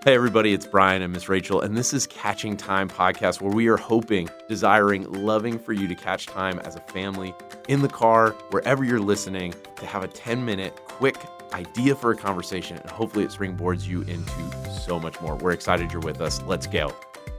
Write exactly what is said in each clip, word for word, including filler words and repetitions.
Hey, everybody, it's Brian and Miss Rachel, and this is Catching Time podcast, where we are hoping, desiring, loving for you to catch time as a family, in the car, wherever you're listening, to have a ten-minute quick idea for a conversation, and hopefully it springboards you into so much more. We're excited you're with us. Let's go.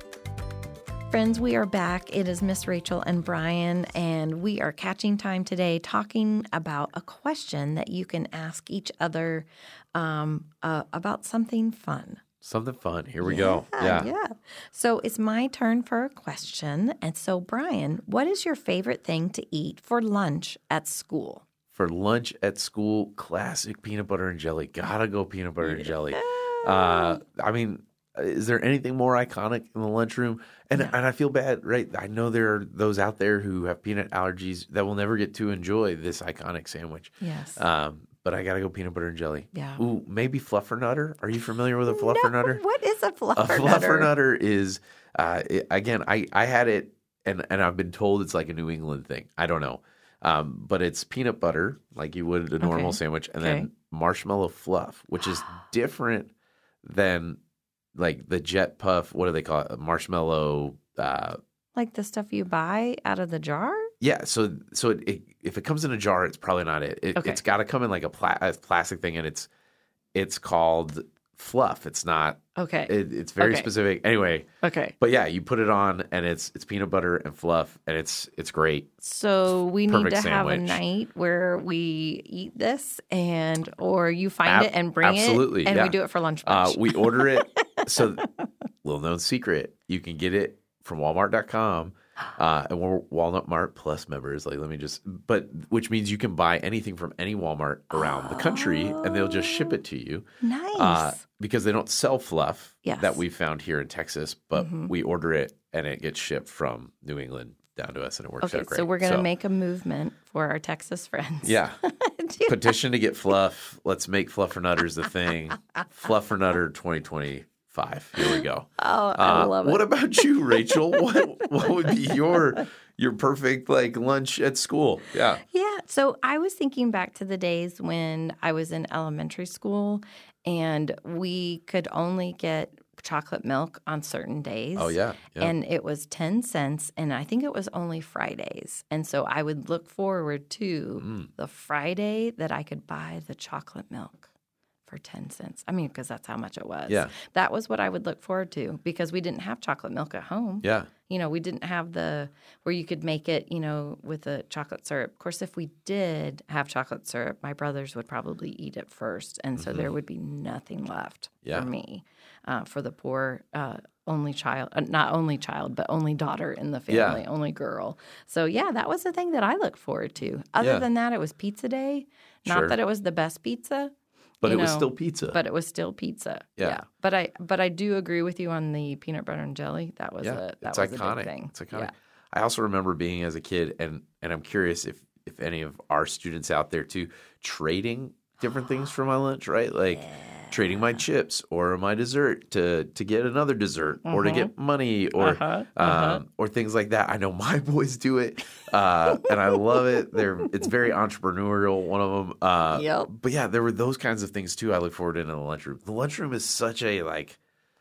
Friends, we are back. It is Miss Rachel and Brian, and we are catching time today talking about a question that you can ask each other um, uh, about something fun. Something fun. Here we yeah, go. Yeah. Yeah. So it's my turn for a question. And so, Brian, what is your favorite thing to eat for lunch at school? For lunch at school, classic peanut butter and jelly. Gotta go peanut butter and jelly. Uh, I mean, is there anything more iconic in the lunchroom? And, No. and I feel bad, right? I know there are those out there who have peanut allergies that will never get to enjoy this iconic sandwich. Yes. Um, but I got to go peanut butter and jelly. Yeah. Ooh, maybe Fluffernutter. Are you familiar with a Fluffernutter? No, what is a A Fluffernutter? Fluffernutter is, uh, it, again, I, I had it, and, and I've been told it's like a New England thing. I don't know. Um, but it's peanut butter, like you would a normal Okay. sandwich, and Okay. then marshmallow fluff, which is different than like the Jet Puff. What do they call it? Marshmallow. Uh, Like the stuff you buy out of the jar? yeah. So so it, it, if it comes in a jar, it's probably not it. it Okay. It's got to come in like a, pla- a plastic thing, and it's it's called fluff. It's not. Okay. It, it's very Okay. specific. Anyway. Okay. But yeah, you put it on, and it's it's peanut butter and fluff, and it's it's great. So we need Perfect to have a sandwich. night where we eat this, and or you find Ab- it and bring absolutely, it, and yeah. we do it for lunch. Uh, Bunch. we order it. So, little known secret, you can get it from Walmart dot com. Uh, and we're Walnut Mart Plus members. Like, let me just, but which means you can buy anything from any Walmart around the country, and they'll just ship it to you. Nice. Uh, because they don't sell fluff Yes. that we found here in Texas, but Mhm. we order it and it gets shipped from New England down to us, and it works okay, out great. so we're gonna make a movement for our Texas friends. Yeah. Do- Petition to get fluff. Let's make Fluffernutters the thing. Fluffernutter twenty twenty-five. Here we go. oh, I Uh, love it. What about you, Rachel? what what would be your your perfect like lunch at school? Yeah. Yeah. So I was thinking back to the days when I was in elementary school and we could only get chocolate milk on certain days. Oh yeah. yeah. And it was ten cents, and I think it was only Fridays. And so I would look forward to Mm. the Friday that I could buy the chocolate milk for ten cents. I mean, because that's how much it was. Yeah. That was what I would look forward to because we didn't have chocolate milk at home. yeah. You know, we didn't have the where you could make it, you know, with the chocolate syrup. Of course, if we did have chocolate syrup, my brothers would probably eat it first. And so there would be nothing left Yeah. for me, uh, for the poor uh, only child, uh, not only child, but only daughter in the Yeah. family, only girl. So, yeah, that was the thing that I look forward to. Other Yeah. than that, it was pizza day. Not Sure. that it was the best pizza. But you it was know, still pizza. But it was still pizza. Yeah. But I but I do agree with you on the peanut butter and jelly. That was yeah. a that it's was iconic. a big thing. It's iconic. Yeah. I also remember being as a kid, and and I'm curious if if any of our students out there too trading different things for my lunch, right? Like trading my chips or my dessert to to get another dessert or to get money or Uh-huh, uh-huh. um, or things like that. I know my boys do it, uh, and I love it. They're it's very entrepreneurial. One of them, uh, Yep. But yeah, there were those kinds of things too. I look forward to in the lunchroom. The lunchroom is such a like,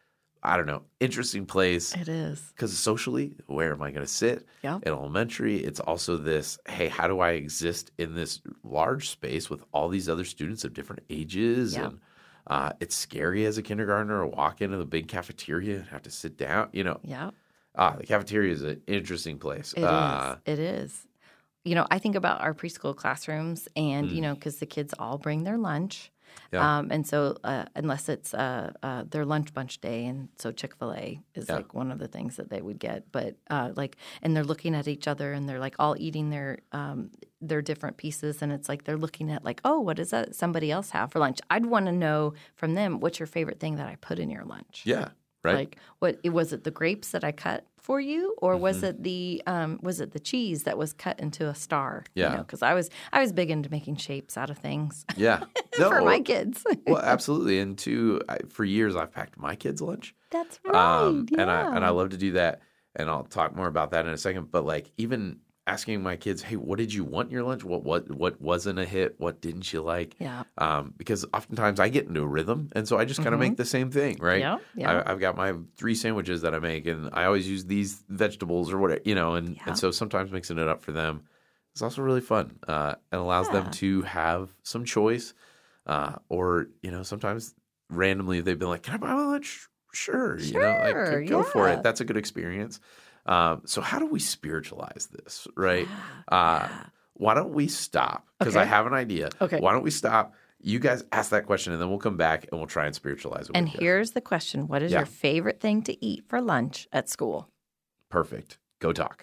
I don't know, interesting place. It is. Because socially, where am I going to sit? Yep. In elementary, it's also this, hey, how do I exist in this large space with all these other students of different ages? Yep. And uh, it's scary as a kindergartner to walk into the big cafeteria and have to sit down. You know, Yeah. ah, the cafeteria is an interesting place. It is. uh, It is. You know, I think about our preschool classrooms, and Mm. you know, because the kids all bring their lunch, Yeah. um, and so uh, unless it's uh, uh, their lunch bunch day, and so Chick-fil-A is Yeah. like one of the things that they would get, but uh, like, and they're looking at each other, and they're like all eating their um, their different pieces, and it's like they're looking at like, oh, what does that somebody else have for lunch? I'd want to know from them, what's your favorite thing that I put in your lunch? Yeah. Right. Like, what was it? The grapes that I cut for you, or was Mm-hmm. it the um, was it the cheese that was cut into a star? Yeah. You know, because I was I was big into making shapes out of things Yeah. for my kids. well, absolutely. And two, I, for years, I've packed my kids' lunch. That's right. Um, yeah. and I and I love to do that. And I'll talk more about that in a second. But like even asking my kids, hey, what did you want in your lunch? What what what wasn't a hit? What didn't you like? Yeah. Um, because oftentimes I get into a rhythm, and so I just kind of Mhm. make the same thing, right? Yeah, yeah. I, I've got my three sandwiches that I make, and I always use these vegetables or whatever, you know, and, Yeah. and so sometimes mixing it up for them is also really fun uh, and allows Yeah. them to have some choice. Uh, or, you know, sometimes randomly they've been like, can I buy my lunch? Sure. You know, like Sure, go for yeah. it. That's a good experience. Um, so how do we spiritualize this, right? Yeah, Uh, yeah. Why don't we stop? Because Okay. I have an idea. Okay. Why don't we stop? You guys ask that question, and then we'll come back and we'll try and spiritualize it. And with you. here's the question. What is Yeah. your favorite thing to eat for lunch at school? Perfect. Go talk.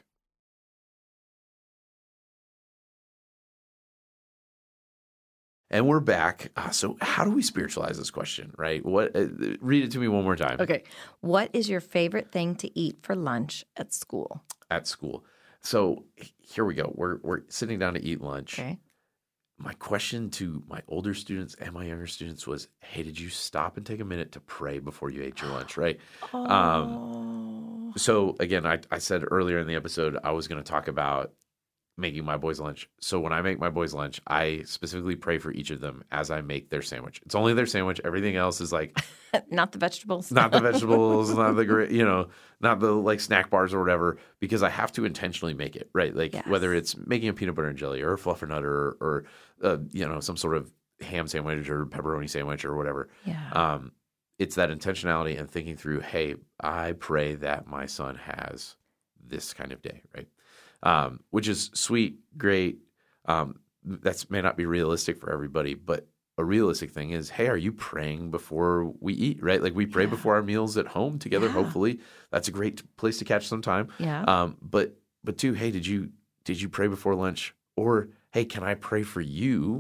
And we're back. Uh, so how do we spiritualize this question, right? What? Uh, read it to me one more time. Okay. What is your favorite thing to eat for lunch at school? At school. So here we go. We're we're sitting down to eat lunch. Okay. My question to my older students and my younger students was, hey, did you stop and take a minute to pray before you ate your lunch, right? Oh. Um, so again, I, I said earlier in the episode, I was going to talk about making my boys lunch. So when I make my boys lunch, I specifically pray for each of them as I make their sandwich. It's only their sandwich. Everything else is like Not the vegetables. not the vegetables, not the gra- you know, not the like snack bars or whatever, because I have to intentionally make it, right? Like Yes. whether it's making a peanut butter and jelly or a fluffernutter or, or uh, you know, some sort of ham sandwich or pepperoni sandwich or whatever. Yeah. Um, it's that intentionality and thinking through, hey, I pray that my son has this kind of day, right? Um, which is sweet, great. Um, that may not be realistic for everybody, but a realistic thing is, hey, are you praying before we eat, right? Like we pray Yeah. before our meals at home together, Yeah. hopefully. That's a great place to catch some time. Yeah. Um, but but two, hey, did you did you pray before lunch? Or hey, can I pray for you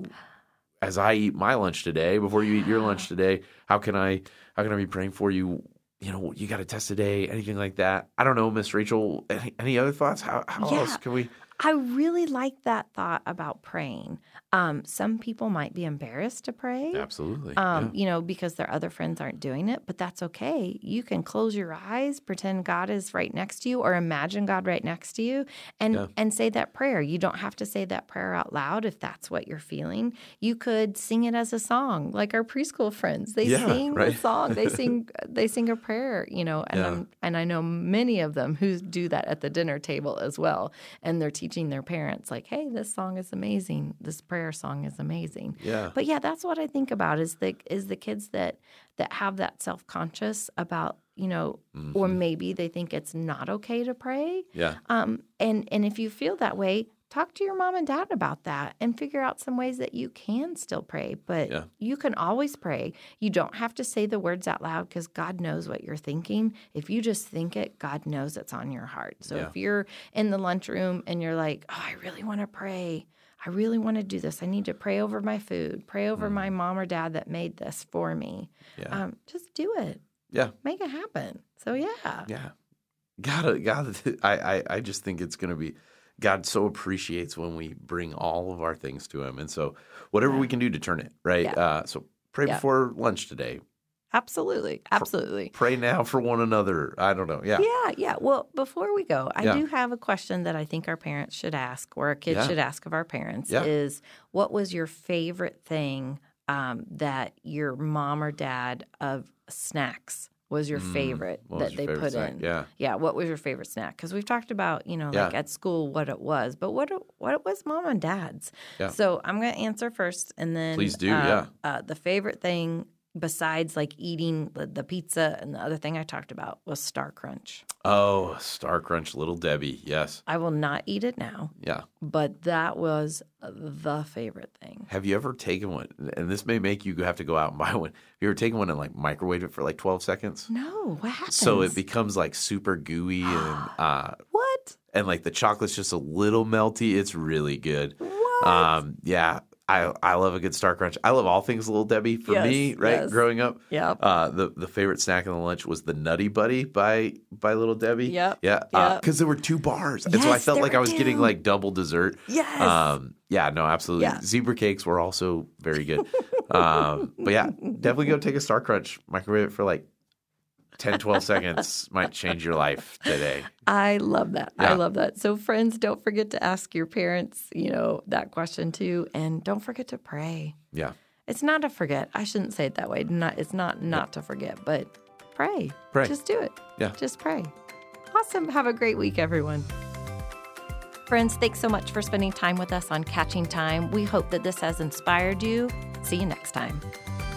as I eat my lunch today before you eat your lunch today? How can I how can I be praying for you? You know, you got a test today, anything like that? I don't know, Miss Rachel. Any, any other thoughts? How how Yeah. else can we? I really like that thought about praying. Um, some people might be embarrassed to pray. Absolutely. Um, yeah. You know, because their other friends aren't doing it, but that's okay. You can close your eyes, pretend God is right next to you, or imagine God right next to you, and Yeah. and say that prayer. You don't have to say that prayer out loud if that's what you're feeling. You could sing it as a song, like our preschool friends. They Yeah, sing right. the song. They sing. They sing a prayer. You know, and Yeah. I'm, and I know many of them who do that at the dinner table as well, and they're teaching their parents like, "Hey, this song is amazing. This prayer song is amazing." Yeah. But yeah, that's what I think about is the is the kids that that have that self conscious about, you know, or Mhm. maybe they think it's not okay to pray. Yeah. Um, and and if you feel that way, talk to your mom and dad about that and figure out some ways that you can still pray. But Yeah. you can always pray. You don't have to say the words out loud because God knows what you're thinking. If you just think it, God knows it's on your heart. So Yeah. if you're in the lunchroom and you're like, oh, I really want to pray. I really want to do this. I need to pray over my food, pray over my mom or dad that made this for me. Yeah. Um, just do it. Yeah. Make it happen. So, yeah. Yeah. Gotta, gotta, I, I, I just think it's going to be, God so appreciates when we bring all of our things to him. And so whatever Yeah. we can do to turn it, right? Yeah. Uh, so pray Yeah. before lunch today. Absolutely. Absolutely. Pray now for one another. I don't know. Yeah. Yeah, yeah. Well, before we go, I Yeah. do have a question that I think our parents should ask, or our kids Yeah. should ask of our parents. Yeah. Is what was your favorite thing um, that your mom or dad of snacks was your Mm, favorite what was that your they favorite put snack? in? Yeah. Yeah. What was your favorite snack? Because we've talked about, you know, like Yeah. at school what it was, but what what was mom and dad's? Yeah. So I'm going to answer first, and then Please do, uh, yeah. Uh, the favorite thing besides like eating the, the pizza and the other thing I talked about was Star Crunch. Oh, Star Crunch, Little Debbie. Yes. I will not eat it now, Yeah. but that was the favorite thing. Have you ever taken one? And this may make you have to go out and buy one. Have you ever taken one and like microwave it for like twelve seconds? No, what happens? So it becomes like super gooey and uh, what? and like the chocolate's just a little melty. It's really good. What? Um, yeah, I I love a good Star Crunch. I love all things Little Debbie. For Yes, me, right, yes. growing up, Yep. uh, the the favorite snack in the lunch was the Nutty Buddy by by Little Debbie. Yep, yeah, yep. because there were two bars, and so I Yes, felt there like were I was getting two. like double dessert. Yes. Um, yeah, no, absolutely. Yeah. Zebra cakes were also very good. um, but yeah, definitely go take a Star Crunch, microwave it for like ten, twelve seconds might change your life today. I love that. Yeah. I love that. So friends, don't forget to ask your parents, you know, that question too. And don't forget to pray. Yeah. It's not to forget. I shouldn't say it that way. Not, it's not not to forget, but pray. Pray. Just do it. Yeah. Just pray. Awesome. Have a great week, everyone. Friends, thanks so much for spending time with us on Catching Time. We hope that this has inspired you. See you next time.